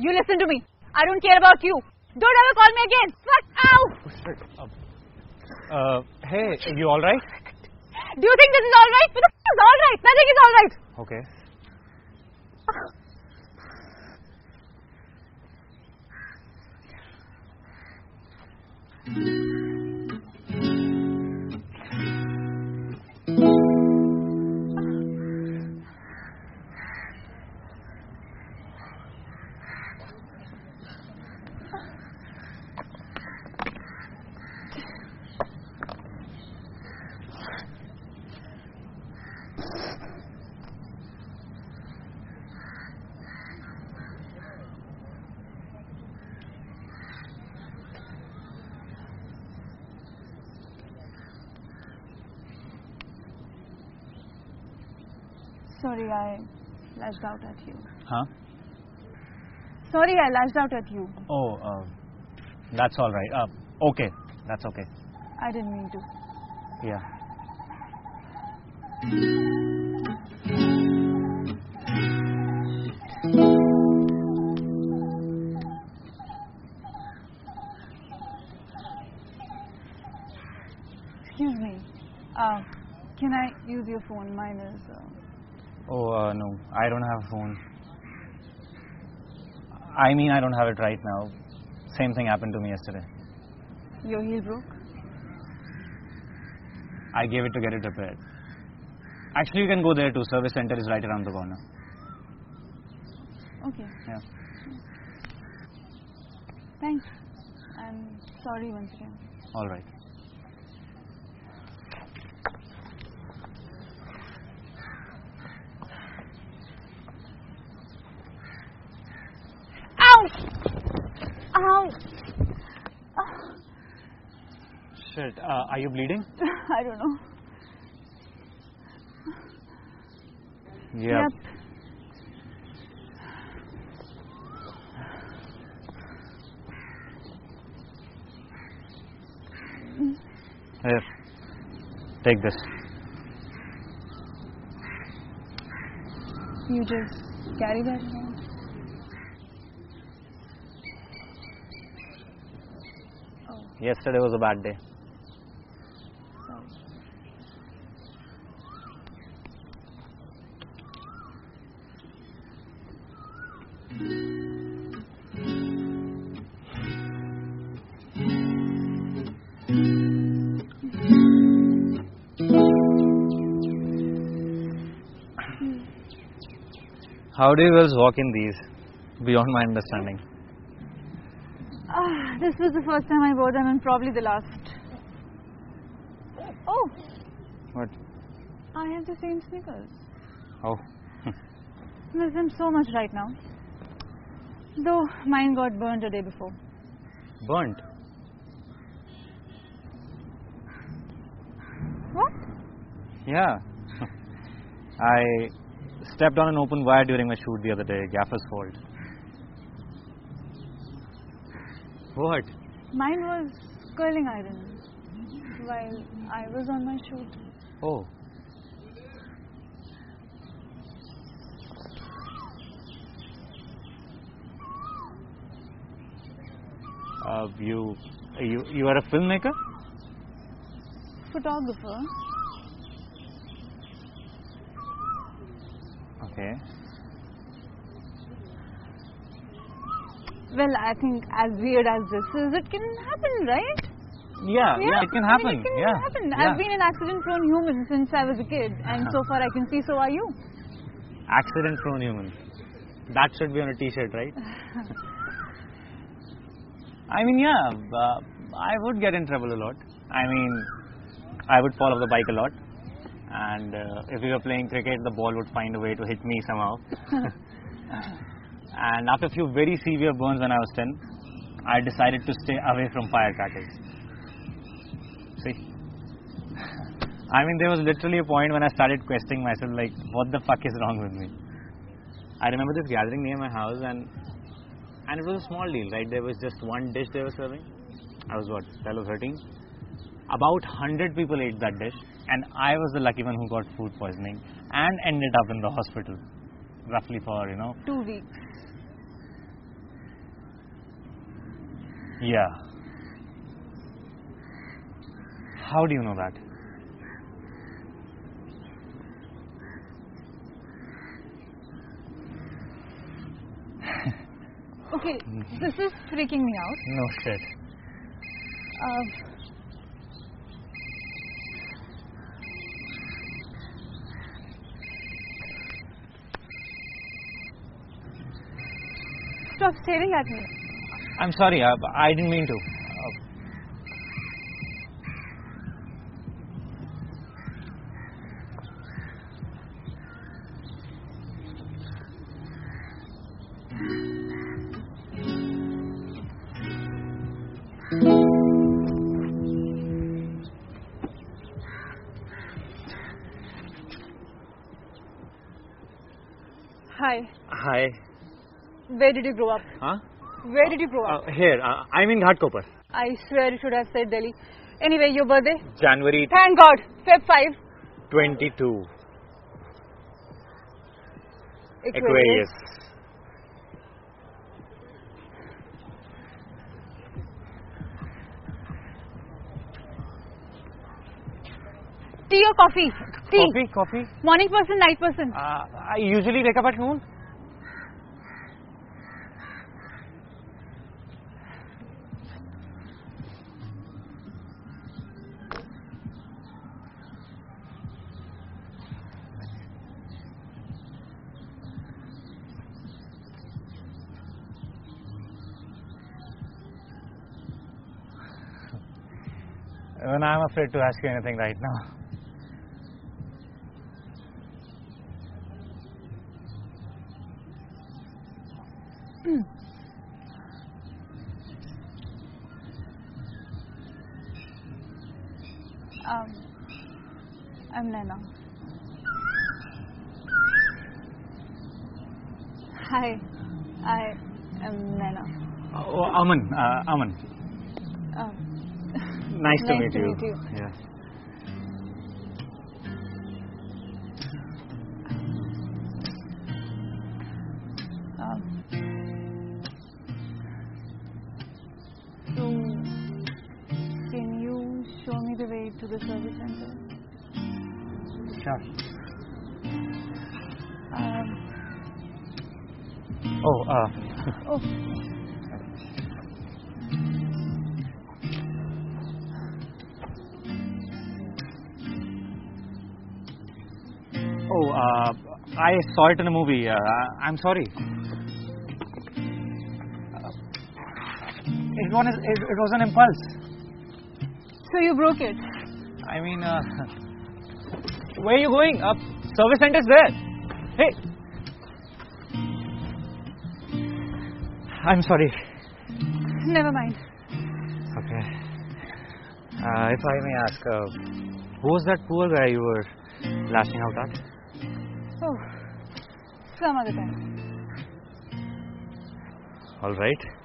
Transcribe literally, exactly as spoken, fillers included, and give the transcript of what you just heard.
You listen to me. I don't care about you. Don't ever call me again. Fuck. Ow. Uh, uh, hey, you all right? Do you think this is all right? What the f*** is all right? Nothing is all right. Okay. Sorry, I lashed out at you. Huh? Sorry, I lashed out at you. Oh, uh, that's all right. Uh, okay, that's okay. I didn't mean to. Yeah. Excuse me. Uh, can I use your phone? Mine is... Uh... Oh, uh, no, I don't have a phone. I mean, I don't have it right now. Same thing happened to me yesterday. Your heel broke? I gave it to get it repaired. Actually, you can go there too. Service center is right around the corner. Okay. Yeah. Thanks. I'm sorry once again. All right. Ow! Ow! Oh. Shit, uh, are you bleeding? I don't know. Yeah. Yep. Here, take this. You just carry that around? Oh, Yesterday was a bad day. sorry. How do you girls walk in these? Beyond my understanding. Ah, this was the first time I wore them and probably the last. Oh, What? I have the same sneakers. Oh. Miss them so much right now. Though mine got burned a day before. Burnt? What? Yeah. I stepped on an open wire during my shoot the other day. Gaffer's fault. What? Mine was curling iron while I was on my shoot. Oh. Uh, you, you, you are a filmmaker? Photographer. Okay. Well, I think as weird as this is, it can happen, right? Yeah, yeah, it can happen. I mean, it can yeah. happen. yeah. I've been an accident-prone human since I was a kid, and so far I can see so are you. Accident-prone human. That should be on a T-shirt, right? I mean, yeah, uh, I would get in trouble a lot. I mean, I would fall off the bike a lot. And uh, if we were playing cricket, the ball would find a way to hit me somehow. And after a few very severe burns when I was ten, I decided to stay away from firecrackers. See? I mean, there was literally a point when I started questioning myself, like, what the fuck is wrong with me? I remember this gathering near my house, and and it was a small deal, right? There was just one dish they were serving. I was what, twelve or thirteen? About one hundred people ate that dish, and I was the lucky one who got food poisoning and ended up in the hospital, roughly for, you know... Two weeks. Yeah. How do you know that? Okay, this is freaking me out. No shit. Uh, Stop staring at me. I'm sorry, uh, I didn't mean to. Uh, Hi. Hi. Where did you grow up? Huh? Where did you grow up? Uh, here, uh, I'm in Ghatkopar. I swear you should have said Delhi. Anyway, your birthday? January Thank God. Feb five. twenty-two. Aquarius. Aquarius. Tea or coffee? Tea. Coffee, coffee. Morning person, night person. Uh, I usually wake up at noon. When I'm afraid to ask you anything right now. um, I'm Naina. Hi, I am Naina. Oh, Aman, uh, Aman. Um, Nice, to, Nice meet, to you. meet you. Yeah. um, so, can you show me the way to the service center? Sure. Um, Oh, uh, oh, oh, uh, I saw it in a movie. Uh, I'm sorry. Uh, it, was, it, it was an impulse. so you broke it. I mean, uh, where are you going? Uh, service center's there. Hey. I'm sorry. Never mind. Okay. Uh, if I may ask, uh, who was that poor guy you were lashing out at? Oh, some other time. All right.